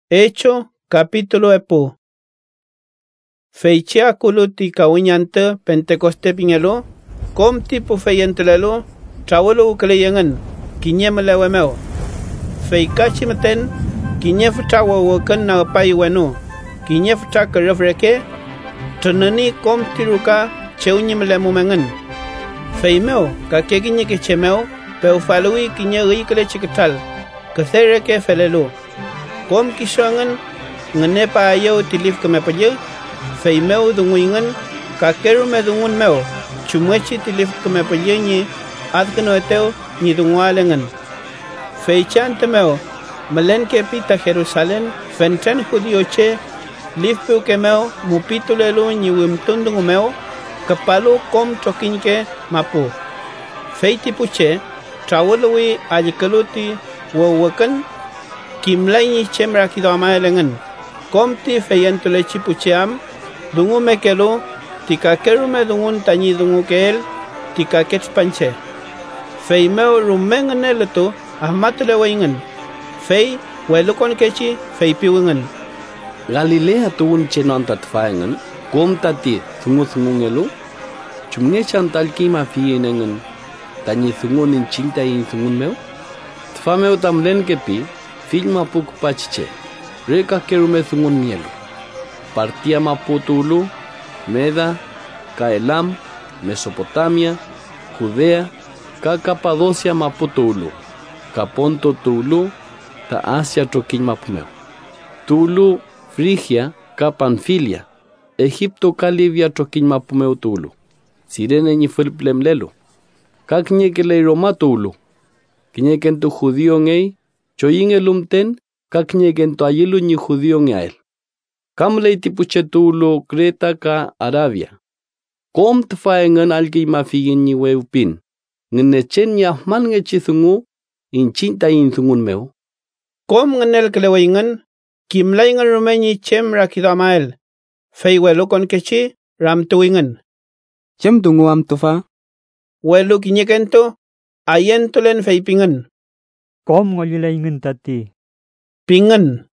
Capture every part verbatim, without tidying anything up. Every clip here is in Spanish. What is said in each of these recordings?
Hecho capítulo epu. Feichea kuluti kawinyante Pentecoste pingelo, kom tipo feyentelelo, trawolo ukleyengen, kinyemlewemeo. Feikachi meten, kinyef trawo woken na pai wenu, kinyef trak refreke, trenani kom tiruka cheunyemlemumengen. Feimeo, kakeginye kichemeo, peufalui kinye rikle chiketal, kathereke felelo. Kom kishangan ngene pa ayo tilif kemepaje feimeo dunguingan kakeru me dungun meo chumwechi tilif kemepaje ni adkeno eteo ni dungwalengan feichan temeo melen ke pita Jerusalem fenten judioche lifpu kemeo mupitulelo ni wimtundungumeo kapalo kom tokinke mapu feiti puche trawolwi ajikaluti wowakan Kimlay chemra kidama elengen. Komti feyentule chipucheam. Dungu mekelo. Tika kerume dungun tanyi dungu keel. Tika ketspanche. Fey meo rumengen eleto. Ahmatule wengen. Fey welukon kechi. Fey piwengen. Galilea tuun chenon tatfaengen. Kom tati thungu thungungelu. Chumne chantal kima fienengen. Tanyi thungun in chinta in thungun meo. Tfameo tamlen kepi. Filma puk pachiche, reka kerume thungun mielo. Partia Maputulu, Meda, Caelam, Mesopotamia, Judea, Ka Capadocia Maputulu, Caponto Tulu, Ta Asia Troquin Mapumeo. Tulu, Frigia, Ka Panfilia, Egipto Ka Libia Troquin Mapumeo Tulu, Sirene ni fue plemlelo. Ka knyekele Roma Tulu, knyeken tu judío ngei, Choyin elumten, kaknyegen to ayilu ni judío ngael. Kamlei tipuchetulo Creta ka Arabia. Kom tfaengen algi mafigin ni weupin. Ngenechen yahman ngechithungu, inchinta inthungun meo. Kom ngenel kelewingen, kimlay ngan rumeni chem rakidamael. Fei welo kon kechi, ram tuingen. Chem tungu am tufa. Welo kinyekento, ayentulen fei pingen. Kom ngolilaingen tati. Pingen.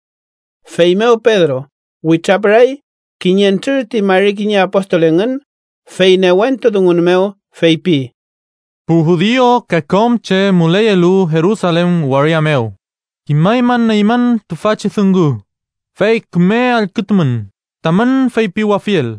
Feimeo Pedro, wichapray, kinyenter ti marikinya apostolengen, feinewento dungunmeo, feipi. Pu judío que com che muleyelu Jerusalem wariameo. Kimaiman naiman tufachi thungu. Fei kme al kutman, taman feipi wafiel.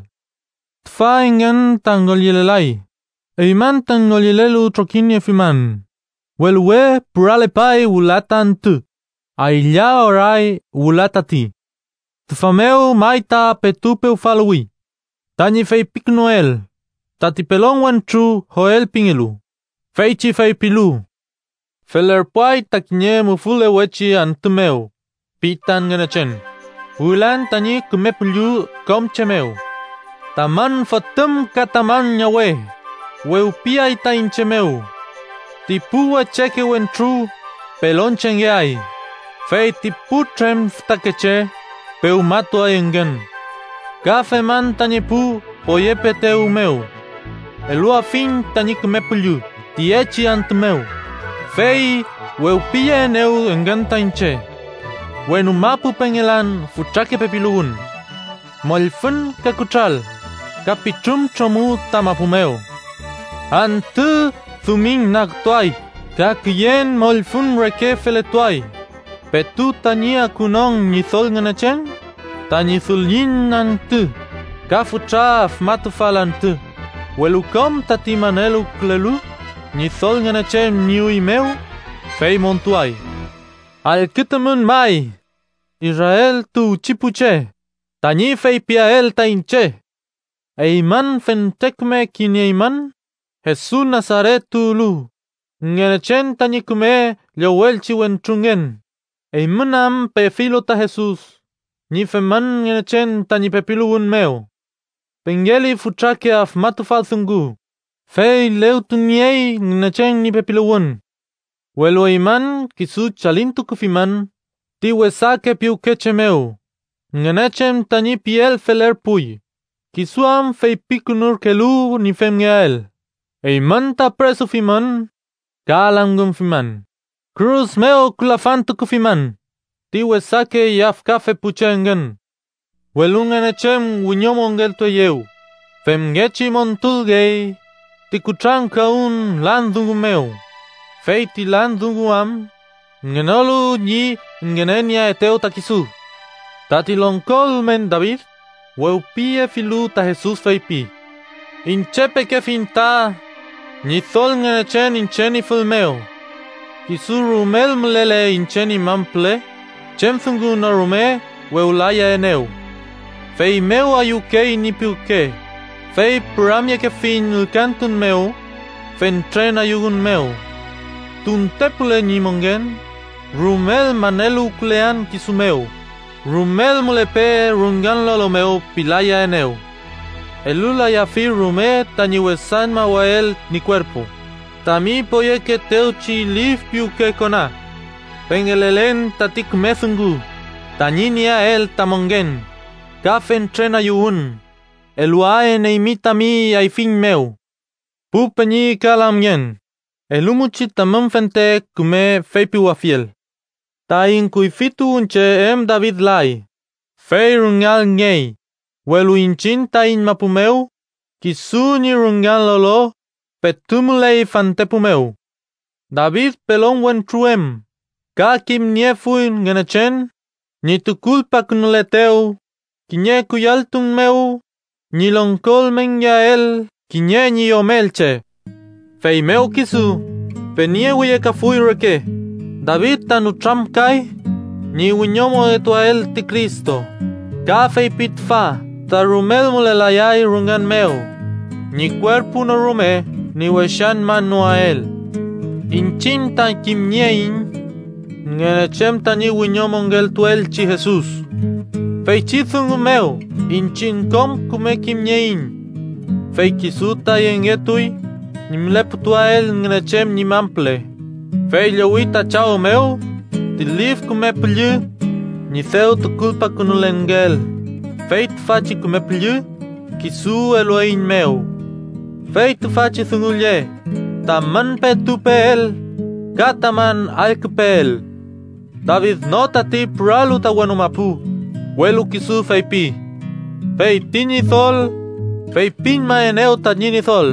Tfaingen tangolilelai. Eiman tangolilelu trokinie fiman. Welwe puralepai ulatan tu. Ailla orai ulatati. Tfameu maita petupe ufalui. Tani fei piknoel. Tati pelon wantru hoel pingelu. Feichi fei pilu. Felerpuai taknye mufule wechi antumeu. Pitan genechen. Ulan tani kumepulu komchemeu. Taman fatum kataman nyawe. Weupia ita inchemeu. Tipua cheke wentru, pelon chengeai. Fei tipu trem ftakeche, peu mato ayengen. Gafe man tanipu, poyepete umeu. Elua fin tanik mepulu, tiechi antmeu. Fei, weupia eneu enganta inche. Wenu mapu pengelan, fuchake pepiluun. Molfun kakuchal, kapichum chomu tamapumeu. Antu, Thumin nagtuay, kakyen molfun reke feletuay. Petu tania kunong nisol nganachen, tanyisulin nantu, kafuchaf matufalantu. Welukom tatimanelu klelu, nisol nganachen niuimeu, fei montuay. Al kitamun mai, Israel tu chipuche, tani fei piael tainche. Eiman fentekme kinyeiman, Jesús Nazaret tulu. Ngenechen tanikume liowelchi wentrungen. Eimunam pefilota Jesús. Ni feman ngenechen tanipepiluun meo. Pengeli fuchake af matufalthungu. Fei leutuniei ngenechen ni pepiluun. Welo iman kisu chalintu kufiman. Ti wesake piu kechemeu. Ngenechen tani piel feler puy. Kisuam fei pikunur kelu ni femngael. Eiman ta preso fiman, kalangum fiman. Cruz meo kulafantu kufiman. ti wesake yaf kafe puchengen. Welungen echem winyomongel toyeu. Fem gechi montulgei. Ti kutranka un landungu meu. Feiti landungu am. Ngenolu ni ngenenia eteo takisu. Tati lonkol men David. Weupie filu ta Jesus feipi. Inchepe ke finta. Ni thol ngenechen incheni fulmeo. Kisuru mel mlele incheni mample. Chemthungu no rume weulaya eneu. Fei meu ayuke nipiuke. Fei pramia ke fin ulkantun meu. Fen tren ayugun meu. Tun tepule ni mongen. Rumel manelu kulean kisumeu. Rumel mulepe rungan lolo meu pilaya eneu. Elula ya fi rume taniwesan mawael ni cuerpo. Tami poye que teuchi liv piuke kona. Pengelelen tatik methungu. Taninia el tamongen. Kafen trena yuun. Eluae neimita mi ay fin meu. Pupeni kalamien. Elumuchi tamam fente kume feipi wafiel. Ta in kuifitu unche em David lai. Fei rungal ngei. Welu inchin ta in mapumeu. Kisu ni rungal lolo. Petumulei fantepumeu. David pelon wen truem. Ka kim niefuin genechen. Ni tu culpa kunuleteu. Kinye kuyaltun meu. Ni lonkol men yael. Kinye ni omelche. Fei meu kisu. Penie wye kafui reke. David tanu tram kai. Ni winyomo etuael ti Cristo. Ka fei pitfa. Ta rumel mulelayai rungan meu. Ni cuerpo no rume. Ni weshan manuael. Inchim tan kimniein. Ngenechem tani winyomongel tuel chi Jesus. Feichithungu meu. Inchin kom kume kimniein. Feikisuta yengetui. Nimleptuael ngenechem ni mample. Fei lewita chao meu. Tilif kume plyu. Ni theu tu culpa kunulengel. Feit faci kume plyu. Kisu eloin meu. Feit faci thungulye. Taman pe tu pel. Kataman alkpel. David nota ti pralu ta wanumapu. Welu kisu feipi. Fei tini thol. Fei pinma eneo ta nini thol.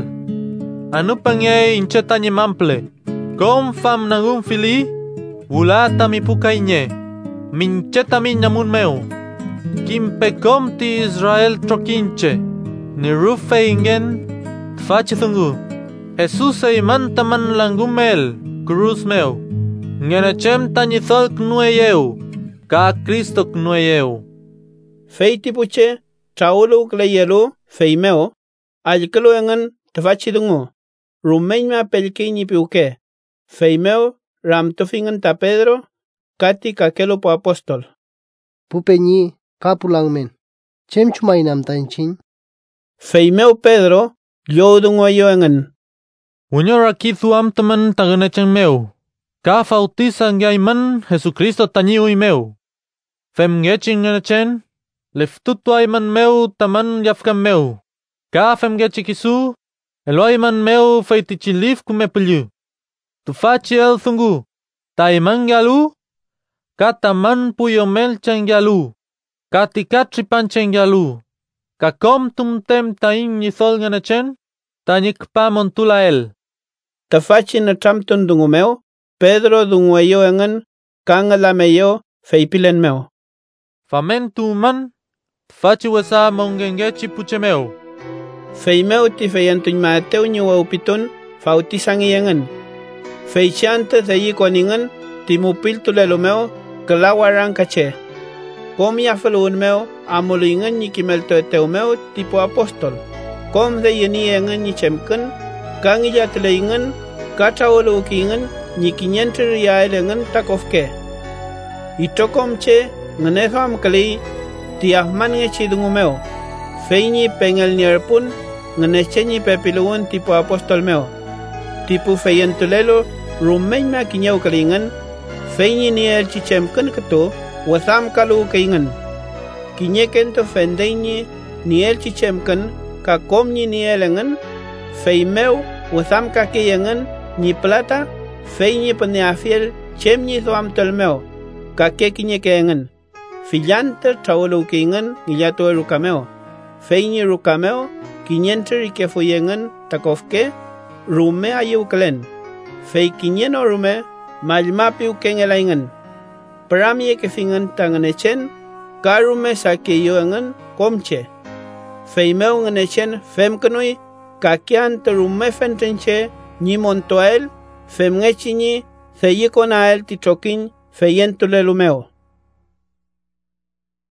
Anupange incheta ni mample. Kom fam nangum fili. Ulata mi pukainye. Mincheta mi namun meu. Kimpe kom ti Israel trokinche. Ni rufe ingen. Faci thungu. Jesus ay mantaman langumel. Cruz meu. Ngenechem tanithol knueyeu. Ka Cristo knueyeu. Fei tipuche. Traulu kleyelu. Fei meo. Alkelu engan. Tafaci dungu. Rumeñma pelki ni piuke. Fei meo. Ram tufingan ta Pedro. Kati kakelo po apostol. Pupeñi. Kapulang men. Chem chumainam tanchin. Fei meo Pedro. Yo dungo yo engan. Unyora kithu am teman taganechang meu. Ka fautisan gaiman Jesucristo taniui meu. Fem ngeching ngechen. Leftutuay man meu taman yafkam meu. Ka fem gechi kisu. Eloy man meu feitichilif kumepelyu. Tufachi el thungu. Taiman yalu. Kataman puyomel chang yalu. Katikatri pancheng yalu. Kakom tumtem tain nithol ngechen. Tanikpa montulael. Tafachi na tramton dungu meo. Pedro dungu yo engan. Kangala meyo. Feipilen meo. Famen tu man. Fachi wesa mongengechi puche meu. Fei meo ti feyantuñ mateu ni waupitun. Fautisangi engan. Fei chante de yi koningan. Timupil tulelo meo. Kalawaran kache. Kom yafelun meo. Amulingan ni kimelto eteu meo. Tipo apostol. Kom de yeni engan ni chemken. Kang iya teleingan. Kachawolo ukingan. Ni kinyenter ya elengan takofke. Itokom che. Nganetham kali. Tiahman nge chidungu meo. Fei ni pengel nierpun. Nganeche ni pepiluun tipo apostol meo. Tipo feyentulelo. Rumeñ ma kinyaw kalingan. Fei ni ni el chichemken kato. Wasam kalu kaingan. Kinyeken to fendei ni. Ni el chichemken. Kakom ni ni elengan. Fei meu. Wasam kakiyangan. Ni plata. Fei ni paniafiel. Chem ni zoam tolmeo. kake kinye kengen. Fillanter tawolo kingen ngiyato rukameo. Feinye rukameo kinyenter ikefoyengen takofke rume ayu klen. Fei kinyeno rume malmapi ukengelaingen. Parami ke fingen tanganechen karume sakeyoengen komche. Fei meu nganechen fem kanui kakian terume fentenche ni montoel fem ngechini feyikonael titrokin feyentule lumeo.